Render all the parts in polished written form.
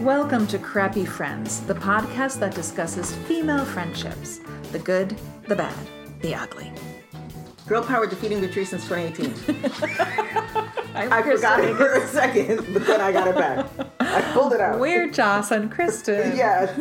Welcome to Crappy Friends, the podcast that discusses female friendships. The good, the bad, the ugly. Girl power defeating the tree since 2018. I Kristen. forgot it for a second, but then I got it back. I pulled it out. We're Joss and Kristen. Yes.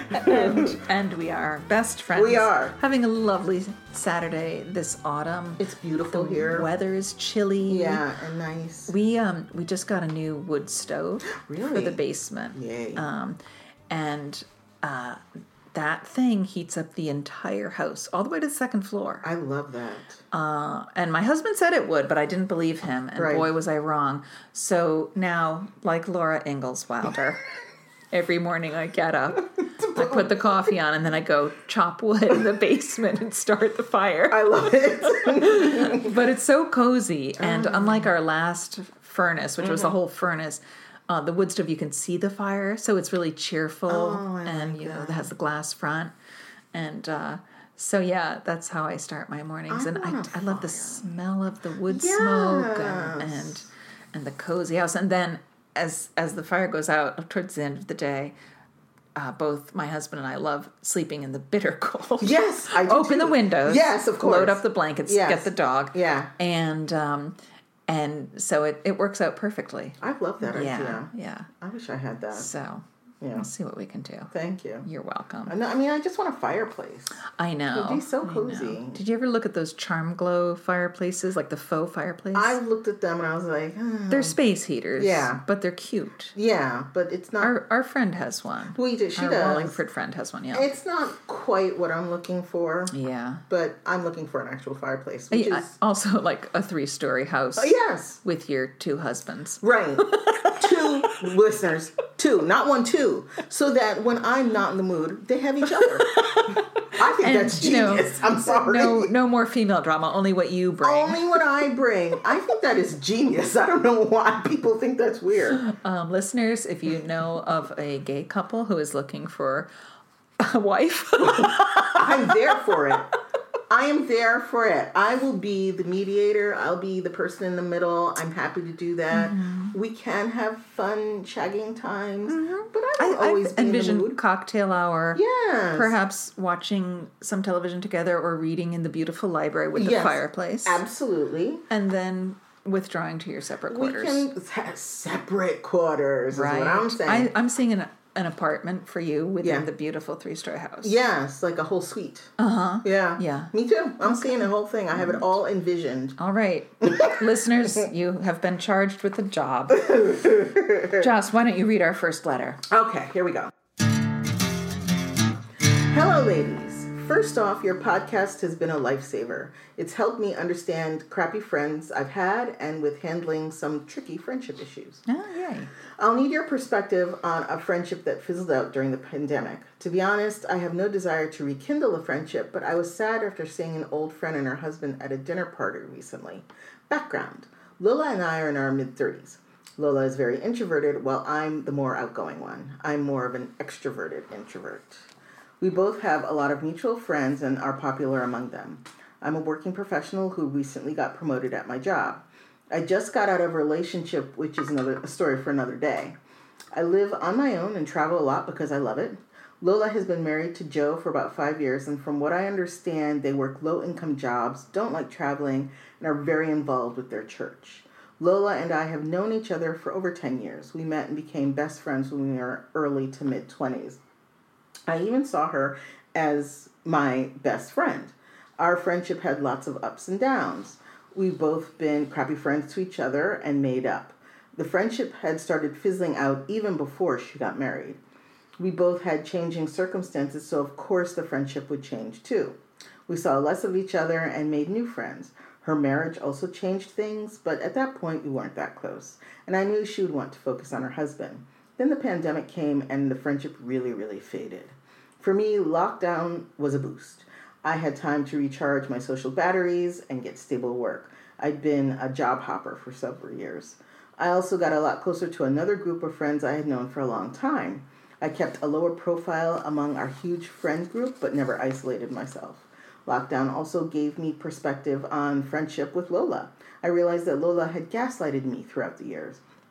And we are best friends. We are. Having a lovely Saturday this autumn. It's beautiful The here. weather is chilly. Yeah, and nice. We just got a new wood stove for Really? the basement. Yay. And that thing heats up the entire house, all the way to the second floor. I love that. And my husband said it would, but I didn't believe him. And Right. boy, was I wrong. So now, like Laura Ingalls Wilder, every morning I get up, I put the coffee on, and then I go chop wood in the basement and start the fire. I love it. But it's so cozy. And unlike our last furnace, which was a whole furnace, the wood stove, you can see the fire. So it's really cheerful. And, you know, it has the glass front. And so, yeah, that's how I start my mornings. And I love the smell of the wood smoke and the cozy house. And then as the fire goes out towards the end of the day, both my husband and I love sleeping in the bitter cold. Yes, I do. Open the windows. Yes, of course. Load up the blankets. Yes. Get the dog. Yeah. And so it works out perfectly. I love that idea. Yeah. I wish I had that. So Yeah. we'll see what we can do. Thank you. You're welcome. I mean, I just want a fireplace. I know. It'd be so I cozy. know. Did you ever look at those Charm Glow fireplaces, like the faux fireplace? I looked at them and I was like, They're space heaters. Yeah. But they're cute. yeah, but it's not. Our friend has one. She does. Our Wallingford friend has one, yeah. It's not quite what I'm looking for. Yeah. But I'm looking for an actual fireplace, which is Also, like a 3-story house yes, with your 2 husbands. right. 2 listeners, 2, not 1, 2, so that when I'm not in the mood, they have each other. I think that's genius. I'm sorry. No more female drama. Only what you bring. Only what I bring. I think that is genius. I don't know why people think that's weird. Listeners, if you know of a gay couple who is looking for a wife, I'm there for it. I am there for it. I will be the mediator. I'll be the person in the middle. I'm happy to do that. Mm-hmm. We can have fun shagging times, but I don't always be envision in the mood. cocktail hour. Yes. Perhaps watching some television together or reading in the beautiful library with the fireplace. Absolutely. And then withdrawing to your separate quarters. We can have separate quarters, right. Is what I'm saying. I'm seeing an apartment for you within the beautiful 3-story house. Yes, like a whole suite. Yeah. Yeah. Me too. I'm seeing the whole thing. I have it all envisioned. All right. Listeners, you have been charged with a job. Joss, why don't you read our first letter? Okay, here we go. Hello, ladies. First off, your podcast has been a lifesaver. It's helped me understand crappy friends I've had and with handling some tricky friendship issues. Oh, yay. I'll need your perspective on a friendship that fizzled out during the pandemic. To be honest, I have no desire to rekindle a friendship, but I was sad after seeing an old friend and her husband at a dinner party recently. Background. Lola and I are in our mid-30s. Lola is very introverted, while I'm the more outgoing one. I'm more of an extroverted introvert. We both have a lot of mutual friends and are popular among them. I'm a working professional who recently got promoted at my job. I just got out of a relationship, which is a story for another day. I live on my own and travel a lot because I love it. Lola has been married to Joe for about 5 years, and from what I understand, they work low-income jobs, don't like traveling, and are very involved with their church. Lola and I have known each other for over 10 years. We met and became best friends when we were early to mid-20s. I even saw her as my best friend. Our friendship had lots of ups and downs. We've both been crappy friends to each other and made up. The friendship had started fizzling out even before she got married. We both had changing circumstances, so of course the friendship would change too. We saw less of each other and made new friends. Her marriage also changed things, but at that point we weren't that close, and I knew she would want to focus on her husband. Then the pandemic came and the friendship really, really faded. For me, lockdown was a boost. I had time to recharge my social batteries and get stable work. I'd been a job hopper for several years. I also got a lot closer to another group of friends I had known for a long time. I kept a lower profile among our huge friend group, but never isolated myself. Lockdown also gave me perspective on friendship with Lola. I realized that Lola had gaslighted me throughout the years.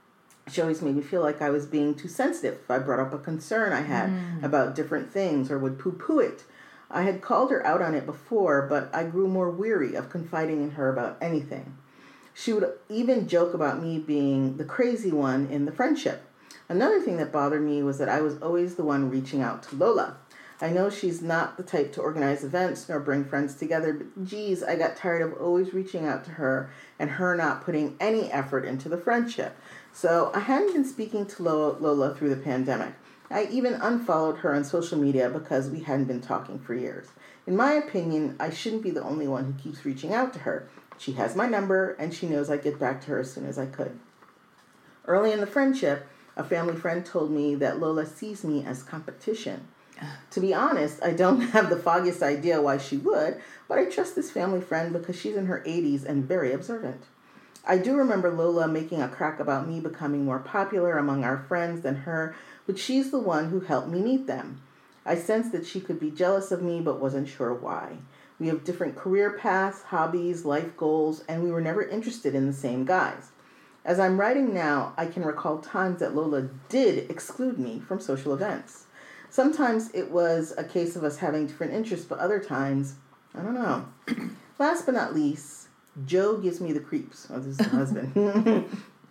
She always made me feel like I was being too sensitive if I brought up a concern I had about different things or would poo-poo it. I had called her out on it before, but I grew more weary of confiding in her about anything. She would even joke about me being the crazy one in the friendship. Another thing that bothered me was that I was always the one reaching out to Lola. I know she's not the type to organize events nor bring friends together, but geez, I got tired of always reaching out to her and her not putting any effort into the friendship. So I hadn't been speaking to Lola through the pandemic. I even unfollowed her on social media because we hadn't been talking for years. In my opinion, I shouldn't be the only one who keeps reaching out to her. She has my number, and she knows I'd get back to her as soon as I could. Early in the friendship, a family friend told me that Lola sees me as competition. To be honest, I don't have the foggiest idea why she would, but I trust this family friend because she's in her 80s and very observant. I do remember Lola making a crack about me becoming more popular among our friends than her, but she's the one who helped me meet them. I sensed that she could be jealous of me, but wasn't sure why. We have different career paths, hobbies, life goals, and we were never interested in the same guys. As I'm writing now, I can recall times that Lola did exclude me from social events. Sometimes it was a case of us having different interests, but other times, I don't know. Last but not least, Joe gives me the creeps. Oh, this is my husband.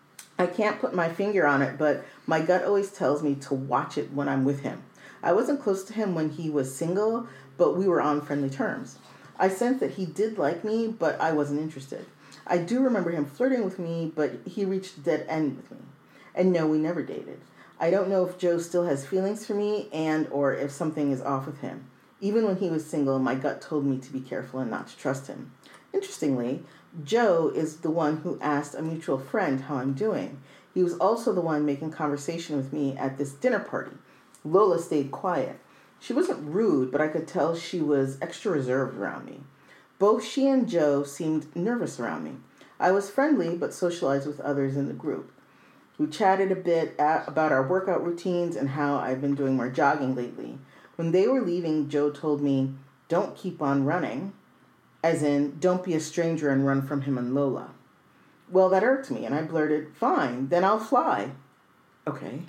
I can't put my finger on it, but my gut always tells me to watch it when I'm with him. I wasn't close to him when he was single, but we were on friendly terms. I sensed that he did like me, but I wasn't interested. I do remember him flirting with me, but he reached a dead end with me. And no, we never dated. I don't know if Joe still has feelings for me and or if something is off with him. Even when he was single, my gut told me to be careful and not to trust him. Interestingly, Joe is the one who asked a mutual friend how I'm doing. He was also the one making conversation with me at this dinner party. Lola stayed quiet. She wasn't rude, but I could tell she was extra reserved around me. Both she and Joe seemed nervous around me. I was friendly, but socialized with others in the group. We chatted a bit about our workout routines and how I've been doing more jogging lately. When they were leaving, Joe told me, "Don't keep on running," as in, don't be a stranger and run from him and Lola. Well, that irked me, and I blurted, "Fine, then I'll fly." Okay.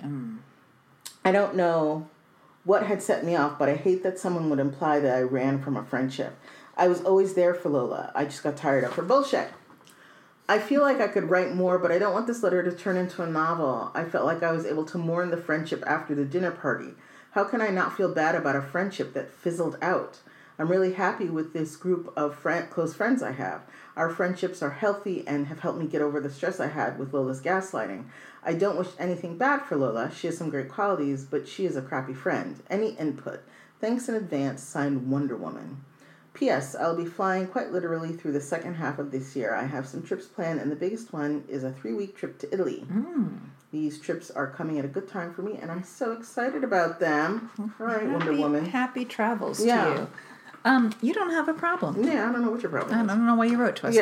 I don't know what had set me off, but I hate that someone would imply that I ran from a friendship. I was always there for Lola. I just got tired of her bullshit. I feel like I could write more, but I don't want this letter to turn into a novel. I felt like I was able to mourn the friendship after the dinner party. How can I not feel bad about a friendship that fizzled out? I'm really happy with this group of close friends I have. Our friendships are healthy and have helped me get over the stress I had with Lola's gaslighting. I don't wish anything bad for Lola. She has some great qualities, but she is a crappy friend. Any input? Thanks in advance, signed Wonder Woman. P.S. I'll be flying quite literally through the second half of this year. I have some trips planned, and the biggest one is a 3-week trip to Italy. These trips are coming at a good time for me, and I'm so excited about them. All right, Wonder Woman. Happy travels to you. You don't have a problem. Yeah, I don't know what your problem is. I don't know why you wrote to us,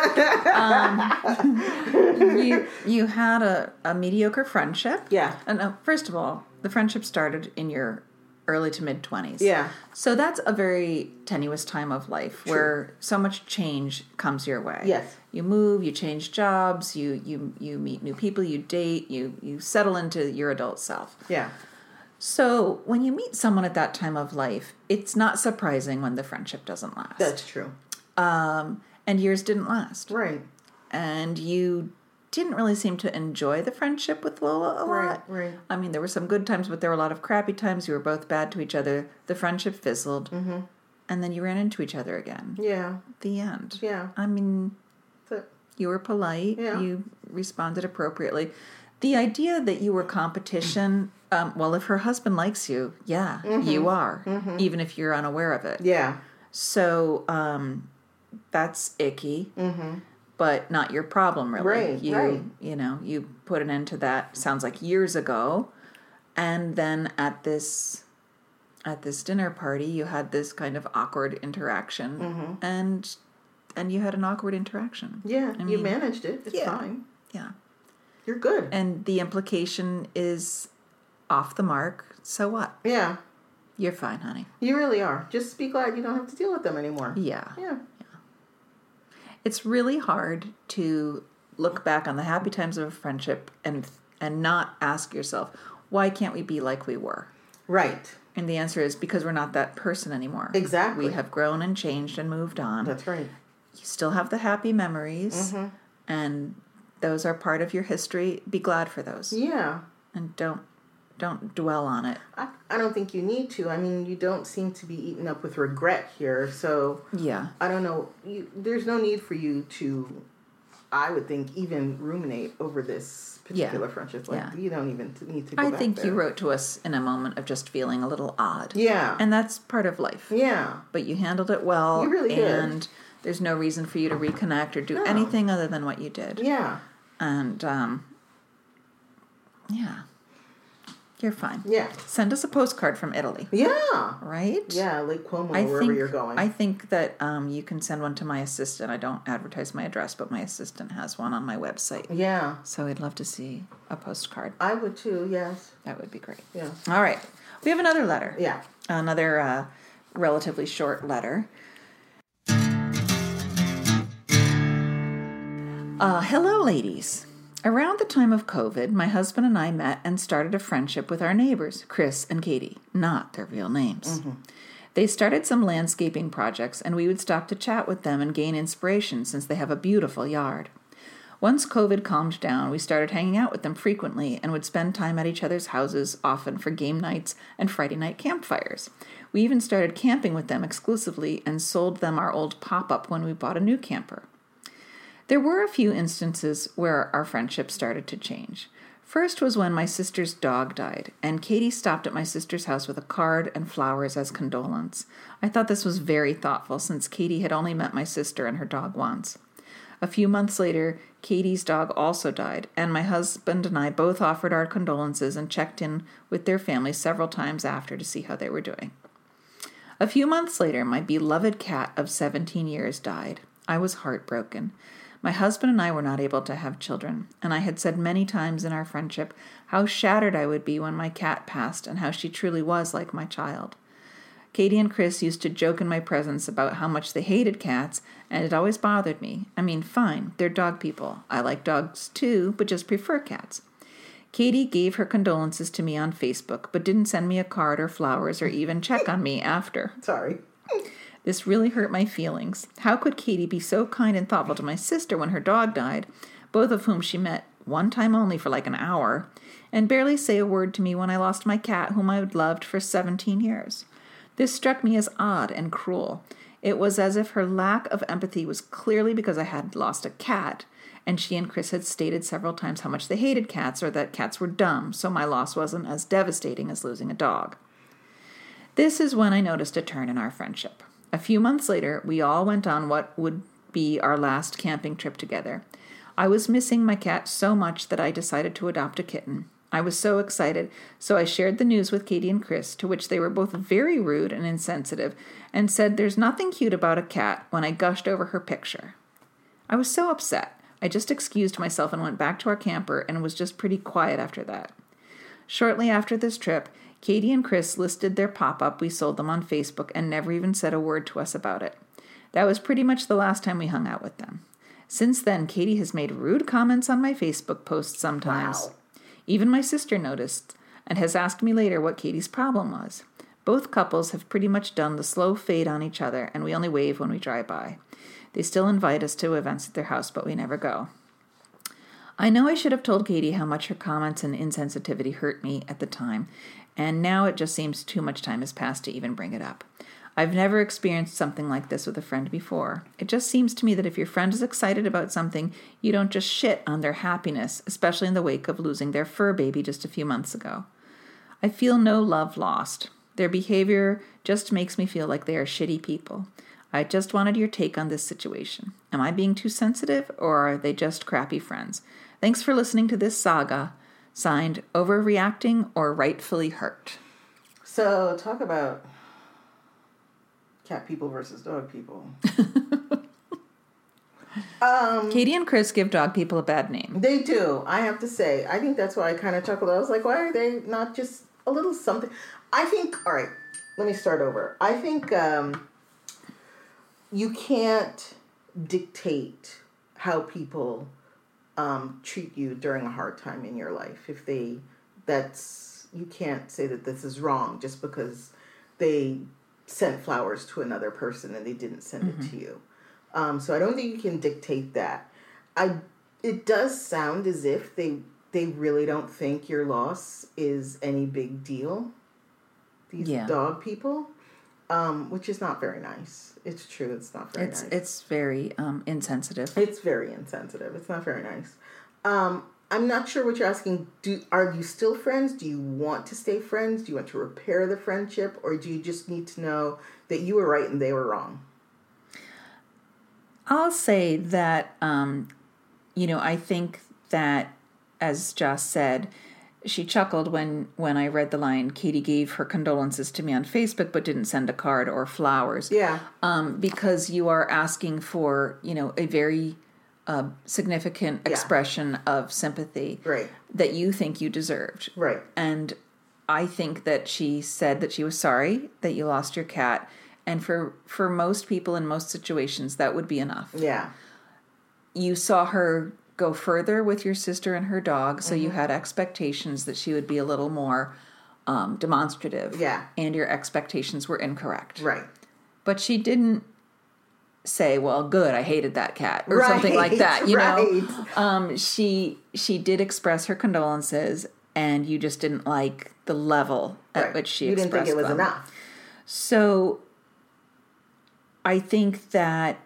honey. You had a mediocre friendship. Yeah. And first of all, the friendship started in your early to mid-20s. Yeah. So that's a very tenuous time of life where so much change comes your way. Yes. You move, you change jobs, you meet new people, you date, you settle into your adult self. Yeah. So when you meet someone at that time of life, it's not surprising when the friendship doesn't last. That's true. And yours didn't last. Right. And you didn't really seem to enjoy the friendship with Lola a lot. Right. I mean, there were some good times, but there were a lot of crappy times. You were both bad to each other. The friendship fizzled. Mm-hmm. And then you ran into each other again. Yeah. The end. Yeah. I mean, you were polite. Yeah. You responded appropriately. The idea that you were competition, well, if her husband likes you, yeah, you are, even if you're unaware of it. Yeah. So that's icky. But not your problem, really. Right, right. You put an end to that, sounds like years ago. And then at this dinner party, you had this kind of awkward interaction. And you had an awkward interaction. Yeah, you managed it. It's fine. Yeah. You're good. And the implication is off the mark. So what? Yeah. You're fine, honey. You really are. Just be glad you don't have to deal with them anymore. Yeah. Yeah. It's really hard to look back on the happy times of a friendship and and not ask yourself, why can't we be like we were? Right. And the answer is because we're not that person anymore. Exactly. We have grown and changed and moved on. That's right. You still have the happy memories, and those are part of your history. Be glad for those. Yeah. And don't dwell on it. I don't think you need to. I mean, you don't seem to be eaten up with regret here, so yeah. I don't know. There's no need for you to, I would think, even ruminate over this particular friendship. Like, you don't even need to go back think there. you wrote to us in a moment of just feeling a little odd. Yeah. And that's part of life. Yeah. But you handled it well. You really did. And there's no reason for you to reconnect or do anything other than what you did. Yeah. And, yeah. You're fine. Yeah. Send us a postcard from Italy. Yeah. Right? Yeah, Lake Como, wherever you're going. I think that you can send one to my assistant. I don't advertise my address, but my assistant has one on my website. Yeah. So I'd love to see a postcard. I would too, yes. That would be great. Yeah. All right. We have another letter. Yeah. Another relatively short letter. Hello, ladies. Around the time of COVID, my husband and I met and started a friendship with our neighbors, Chris and Katie, not their real names. They started some landscaping projects, and we would stop to chat with them and gain inspiration since they have a beautiful yard. Once COVID calmed down, we started hanging out with them frequently and would spend time at each other's houses, often for game nights and Friday night campfires. We even started camping with them exclusively and sold them our old pop-up when we bought a new camper. There were a few instances where our friendship started to change. First was when my sister's dog died, and Katie stopped at my sister's house with a card and flowers as condolence. I thought this was very thoughtful, since Katie had only met my sister and her dog once. A few months later, Katie's dog also died, and my husband and I both offered our condolences and checked in with their families several times after to see how they were doing. A few months later, my beloved cat of 17 years died. I was heartbroken. My husband and I were not able to have children, and I had said many times in our friendship how shattered I would be when my cat passed and how she truly was like my child. Katie and Chris used to joke in my presence about how much they hated cats, and it always bothered me. I mean, fine, they're dog people. I like dogs too, but just prefer cats. Katie gave her condolences to me on Facebook, but didn't send me a card or flowers or even check on me after. Sorry. This really hurt my feelings. How could Katie be so kind and thoughtful to my sister when her dog died, both of whom she met one time only for like an hour, and barely say a word to me when I lost my cat, whom I had loved for 17 years? This struck me as odd and cruel. It was as if her lack of empathy was clearly because I had lost a cat, and she and Chris had stated several times how much they hated cats or that cats were dumb, so my loss wasn't as devastating as losing a dog. This is when I noticed a turn in our friendship. A few months later, we all went on what would be our last camping trip together. I was missing my cat so much that I decided to adopt a kitten. I was so excited, so I shared the news with Katie and Chris, to which they were both very rude and insensitive, and said there's nothing cute about a cat when I gushed over her picture. I was so upset. I just excused myself and went back to our camper and was just pretty quiet after that. Shortly after this trip, Katie and Chris listed their pop-up. We sold them on Facebook and never even said a word to us about it. That was pretty much the last time we hung out with them. Since then, Katie has made rude comments on my Facebook posts sometimes. Wow. Even my sister noticed and has asked me later what Katie's problem was. Both couples have pretty much done the slow fade on each other, and we only wave when we drive by. They still invite us to events at their house, but we never go. I know I should have told Katie how much her comments and insensitivity hurt me at the time, and now it just seems too much time has passed to even bring it up. I've never experienced something like this with a friend before. It just seems to me that if your friend is excited about something, you don't just shit on their happiness, especially in the wake of losing their fur baby just a few months ago. I feel no love lost. Their behavior just makes me feel like they are shitty people. I just wanted your take on this situation. Am I being too sensitive, or are they just crappy friends? Thanks for listening to this saga. Signed, Overreacting or Rightfully Hurt. So, talk about cat people versus dog people. Katie and Chris give dog people a bad name. They do, I have to say. I think that's why I kind of chuckled. I was like, why are they not just a little something? I think, all right, let me start over. I think you can't dictate how people treat you during a hard time in your life. You can't say that this is wrong just because they sent flowers to another person and they didn't send it to you. So I don't think you can dictate that. It does sound as if they really don't think your loss is any big deal. These dog people, which is not very nice. It's true. It's not very nice. It's very insensitive. It's very insensitive. It's not very nice. I'm not sure what you're asking. Are you still friends? Do you want to stay friends? Do you want to repair the friendship? Or do you just need to know that you were right and they were wrong? I'll say that, I think that, as Joss said, she chuckled when I read the line, Katie gave her condolences to me on Facebook but didn't send a card or flowers. Yeah. Because you are asking for, a very significant expression of sympathy that you think you deserved. Right. And I think that she said that she was sorry that you lost your cat. And for most people in most situations, that would be enough. Yeah. You saw her go further with your sister and her dog, so you had expectations that she would be a little more demonstrative. Yeah. And your expectations were incorrect. Right. But she didn't say, well, good, I hated that cat, or something like that, you know? She did express her condolences, and you just didn't like the level at which she expressed them. You didn't think it was enough. So I think that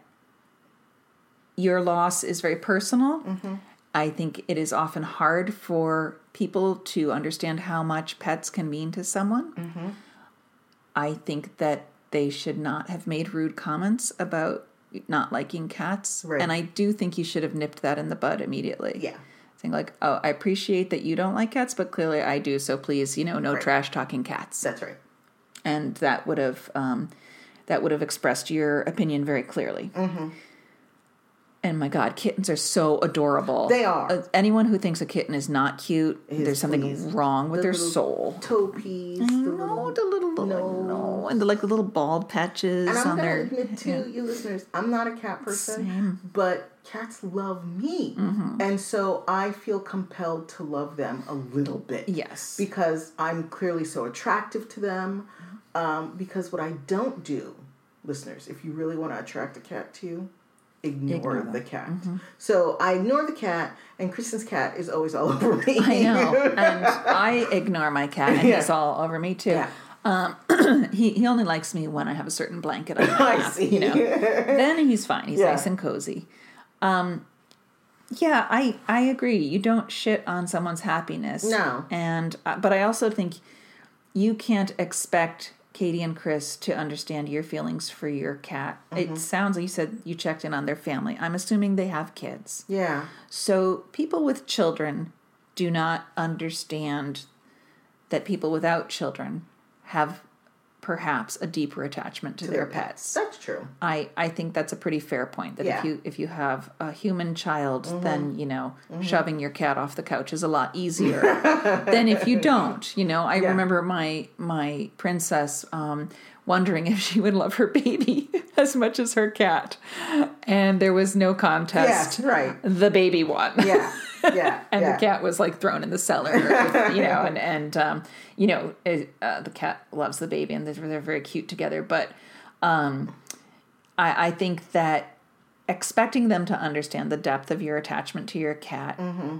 your loss is very personal. Mm-hmm. I think it is often hard for people to understand how much pets can mean to someone. Mm-hmm. I think that they should not have made rude comments about not liking cats. Right. And I do think you should have nipped that in the bud immediately. Yeah. Saying like, oh, I appreciate that you don't like cats, but clearly I do. So please, no trash talking cats. That's right. And that would have expressed your opinion very clearly. Mm-hmm. And my God, kittens are so adorable. They are. Anyone who thinks a kitten is not cute, there's something wrong with their soul. Topies. The little no. And the little bald patches and on their... And I'm going to admit to you listeners, I'm not a cat person, but cats love me. Mm-hmm. And so I feel compelled to love them a little bit. Yes. Because I'm clearly so attractive to them. Because what I don't do, listeners, if you really want to attract a cat to you, ignore the cat. Mm-hmm. So I ignore the cat, and Kristen's cat is always all over me. I know, and I ignore my cat, and he's all over me too. Yeah. He only likes me when I have a certain blanket on my lap. I see. Then he's fine. He's nice and cozy. I agree. You don't shit on someone's happiness. No. But I also think you can't expect Katie and Chris to understand your feelings for your cat. Mm-hmm. It sounds like you said you checked in on their family. I'm assuming they have kids. Yeah. So people with children do not understand that people without children have perhaps a deeper attachment to their pets. That's true. I think that's a pretty fair point. That if you have a human child, then shoving your cat off the couch is a lot easier than if you don't. I remember my princess wondering if she would love her baby as much as her cat, and there was no contest. Yeah, right. The baby won. Yeah. Yeah, and the cat was thrown in the cellar, the cat loves the baby, and they're very cute together. But I think that expecting them to understand the depth of your attachment to your cat,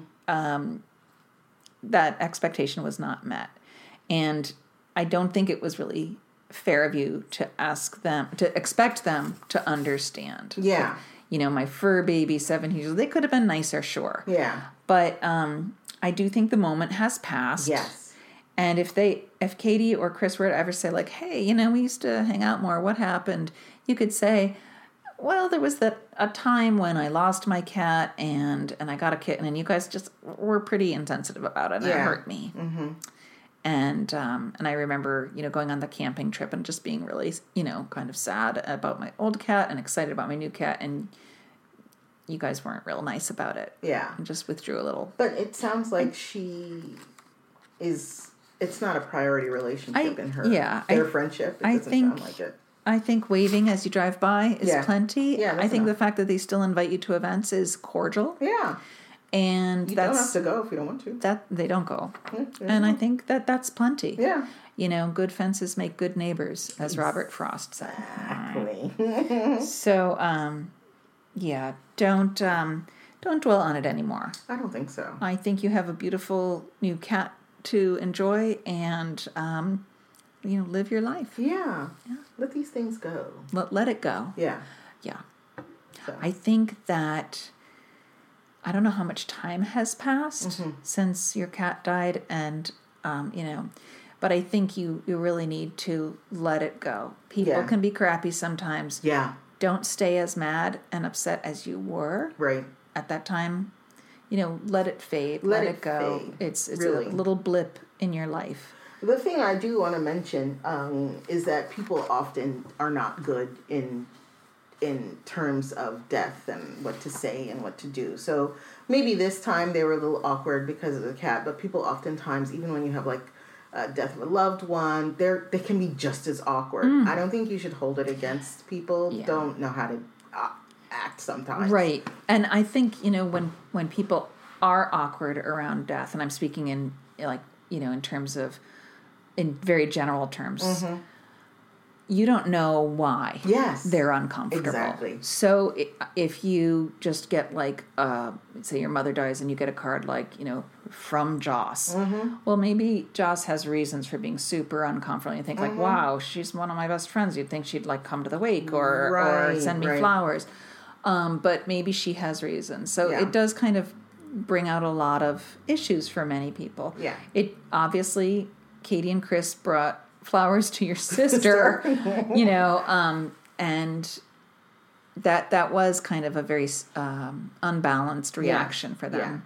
that expectation was not met, and I don't think it was really fair of you to expect them to understand. Yeah. My fur baby, 7 years old, they could have been nicer, sure. Yeah. But I do think the moment has passed. Yes. And if Katie or Chris were to ever say, hey, we used to hang out more, what happened? You could say, well, there was a time when I lost my cat and I got a kitten, and you guys just were pretty insensitive about it, and it hurt me. Mm-hmm. And I remember, going on the camping trip and just being really, kind of sad about my old cat and excited about my new cat. And you guys weren't real nice about it. Yeah. And just withdrew a little. But it sounds like it's not a priority relationship in her. Yeah. Their friendship. It doesn't sound like it. I think waving as you drive by is plenty. Yeah, I think the fact that they still invite you to events is cordial. Yeah. And you don't have to go if you don't want to. That they don't go. And I think that's plenty. Yeah. Good fences make good neighbors, as Robert Frost said. Exactly. So, don't dwell on it anymore. I don't think so. I think you have a beautiful new cat to enjoy, and live your life. Yeah. Let these things go. Let it go. Yeah. Yeah. So. I think that I don't know how much time has passed since your cat died, and but I think you really need to let it go. People can be crappy sometimes. Yeah. Don't stay as mad and upset as you were at that time. Let it fade. Let it go. Fade. It's really a little blip in your life. The thing I do want to mention is that people often are not good in terms of death and what to say and what to do. So maybe this time they were a little awkward because of the cat, but people oftentimes, even when you have like death of a loved one, they can be just as awkward. I don't think you should hold it against people. Yeah. Don't know how to act sometimes. Right. And I think, when people are awkward around death, and I'm speaking in in terms of, in very general terms, you don't know why they're uncomfortable. Exactly. So if you just get say your mother dies and you get a card from Joss, well, maybe Joss has reasons for being super uncomfortable. You think wow, she's one of my best friends. You'd think she'd come to the wake or send me flowers. But maybe she has reasons. So it does kind of bring out a lot of issues for many people. Yeah. It obviously, Katie and Chris brought flowers to your sister, and that was kind of a very unbalanced reaction for them.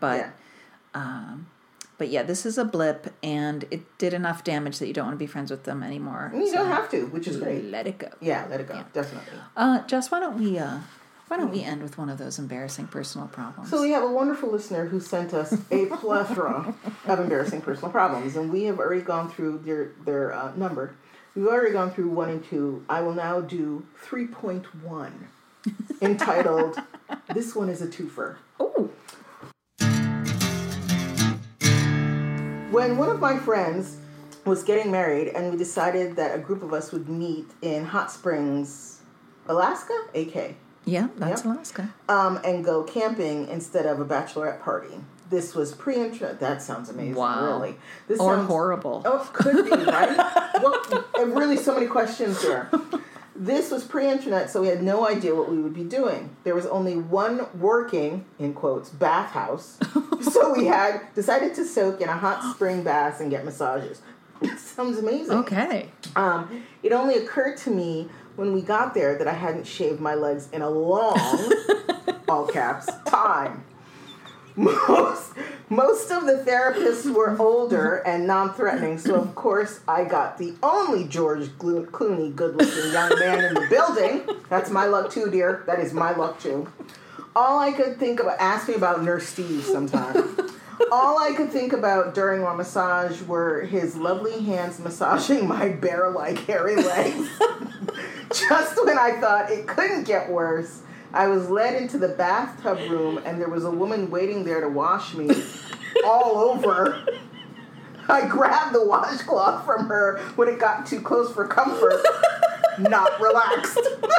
But this is a blip, and it did enough damage that you don't want to be friends with them anymore. You don't have to, which is great. Let it go. Yeah, let it go. Definitely. Jess, why don't we end with one of those embarrassing personal problems? So we have a wonderful listener who sent us a plethora of embarrassing personal problems, and we have already gone through their number. We've already gone through 1 and 2. I will now do 3.1, entitled, This One is a Twofer. Oh. When one of my friends was getting married, and we decided that a group of us would meet in Hot Springs, Alaska? AK. Yeah, that's Alaska. And go camping instead of a bachelorette party. This was pre-internet. That sounds amazing. Wow. Really. Or horrible. Oh, could be, right? Well, and really so many questions here. This was pre-internet, so we had no idea what we would be doing. There was only one working, in quotes, bathhouse. So we had decided to soak in a hot spring bath and get massages. It sounds amazing. Okay. It only occurred to me when we got there that I hadn't shaved my legs in a long, all caps, time. Most of the therapists were older and non-threatening, so of course I got the only George Clooney good-looking young man in the building. That's my luck too, dear. That is my luck too. All I could think about, ask me about Nurse Steve sometime. All I could think about during our massage were his lovely hands massaging my bare-like hairy legs. Just when I thought it couldn't get worse, I was led into the bathtub room and there was a woman waiting there to wash me all over. I grabbed the washcloth from her when it got too close for comfort. Not relaxed.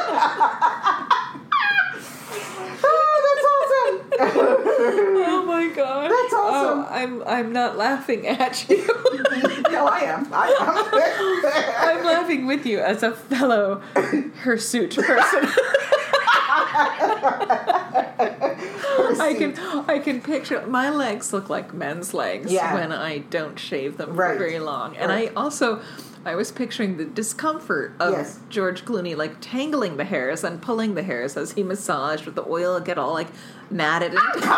Oh, that's awesome. Oh my God. That's awesome. I'm not laughing at you. No, I am. I'm laughing with you as a fellow hirsute person. I can picture my legs look like men's legs when I don't shave them for very long. And I was picturing the discomfort of George Clooney, tangling the hairs and pulling the hairs as he massaged with the oil get all matted.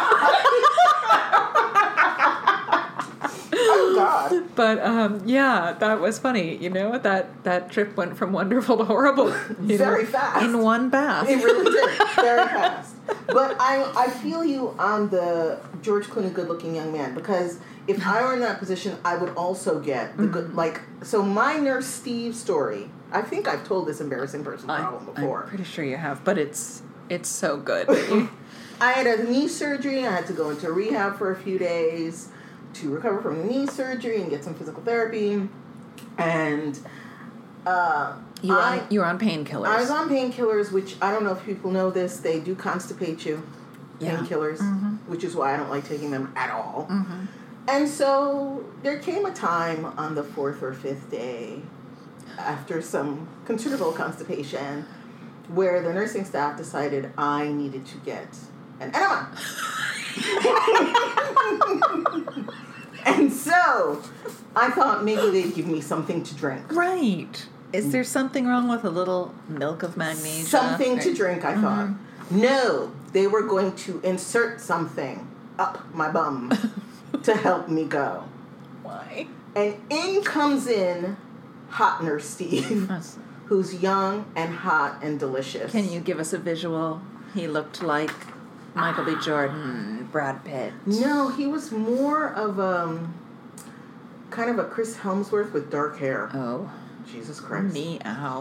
Oh God! But that was funny. That trip went from wonderful to horrible very fast in one bath. It really did, very fast. But I feel you on the George Clooney good-looking young man, because if I were in that position, I would also get the good So my Nurse Steve story. I think I've told this embarrassing person problem before. I'm pretty sure you have, but it's so good. I had a knee surgery. I had to go into rehab for a few days to recover from the knee surgery and get some physical therapy. And you were on painkillers. I was on painkillers, which I don't know if people know this. They do constipate you. Painkillers, which is why I don't like taking them at all. And so there came a time on the 4th or 5th day, after some considerable constipation, where the nursing staff decided I needed to get an enema. And so I thought maybe they'd give me something to drink. Right. Is there something wrong with a little milk of magnesia? Something to drink, I thought. No, they were going to insert something up my bum to help me go. Why? And in comes in Hot Nurse Steve, who's young and hot and delicious. Can you give us a visual? He looked like Michael B. Jordan, Brad Pitt. No, he was more of kind of a Chris Hemsworth with dark hair. Oh. Jesus Christ. Meow.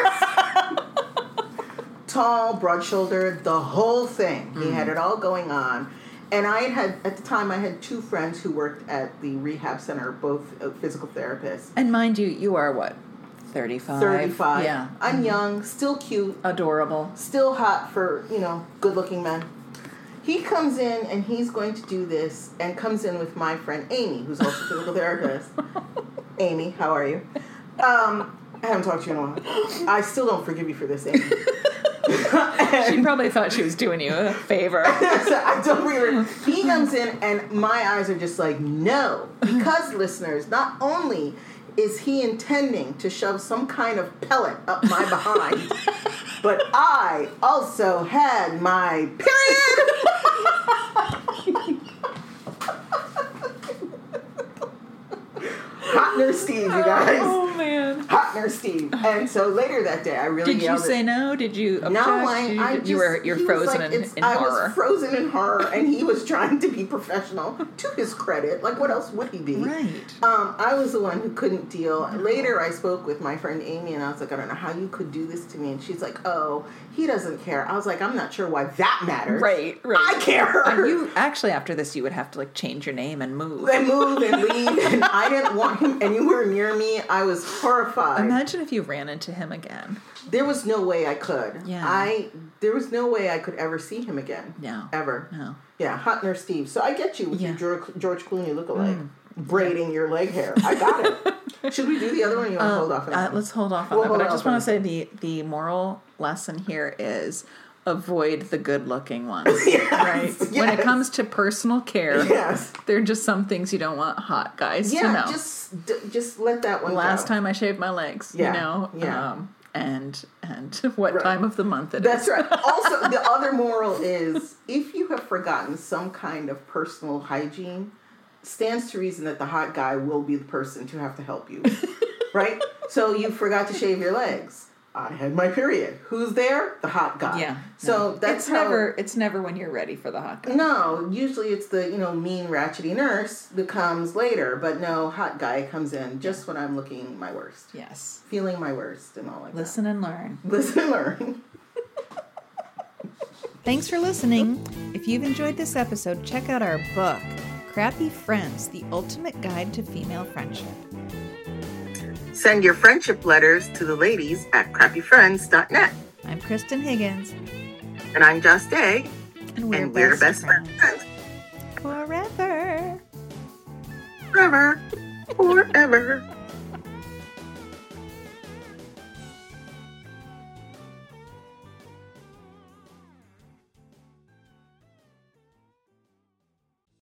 Tall, broad-shouldered, the whole thing. He had it all going on. And at the time, I had 2 friends who worked at the rehab center, both physical therapists. And mind you, you are what? 35? 35. Yeah. I'm young, still cute. Adorable. Still hot for, good-looking men. He comes in, and he's going to do this, and comes in with my friend Amy, who's also a physical therapist. Amy, how are you? I haven't talked to you in a while. I still don't forgive you for this, Amy. She probably thought she was doing you a favor. I don't really. He comes in, and my eyes are just like, no. Because, listeners, not only is he intending to shove some kind of pellet up my behind, but I also had my period. Hot Nurse Steve, you guys. Oh, man. Hot Nurse Steve. And so later that day, I really Did you say no? Did you object? No, you're frozen in I horror. was frozen in horror, and he was trying to be professional. To his credit, like what else would he be? Right. I was the one who couldn't deal. Later, I spoke with my friend Amy, and I was like, I don't know how you could do this to me. And she's like, oh, he doesn't care. I was like, I'm not sure why that matters. Right. I care. And you actually, after this, you would have to change your name and move. And move and leave, and I didn't want him anywhere near me. I was horrified. Imagine if you ran into him again. There was no way I could. Yeah. There was no way I could ever see him again. No. Ever. No. Yeah, Hot Nurse Steve. So I get you with your George Clooney lookalike. Braiding your leg hair. I got it. Should we do the other one or you want to hold off on that? Let's hold off on that. But I just want to say the moral lesson here is avoid the good-looking ones. Yes, right? yes. When it comes to personal care, yes, there are just some things you don't want hot guys to know. Just let that one Last go. time I shaved my legs, Yeah. and what time of the month it That's is. right. Also, the other moral is if you have forgotten some kind of personal hygiene, stands to reason that the hot guy will be the person to have to help you. Right? So you forgot to shave your legs. I had my period. Who's there? The hot guy. Yeah. So that's it's never when you're ready for the hot guy. No, usually it's the, mean, ratchety nurse that comes later, but no, hot guy comes in just when I'm looking my worst. Yes. Feeling my worst and all like Listen and learn. Listen and learn. Thanks for listening. If you've enjoyed this episode, check out our book, Crappy Friends, The Ultimate Guide to Female Friendship. Send your friendship letters to the ladies at crappyfriends.net. I'm Kristen Higgins. And I'm Joss Day. And we're best friends. Forever. Forever. Forever. Forever.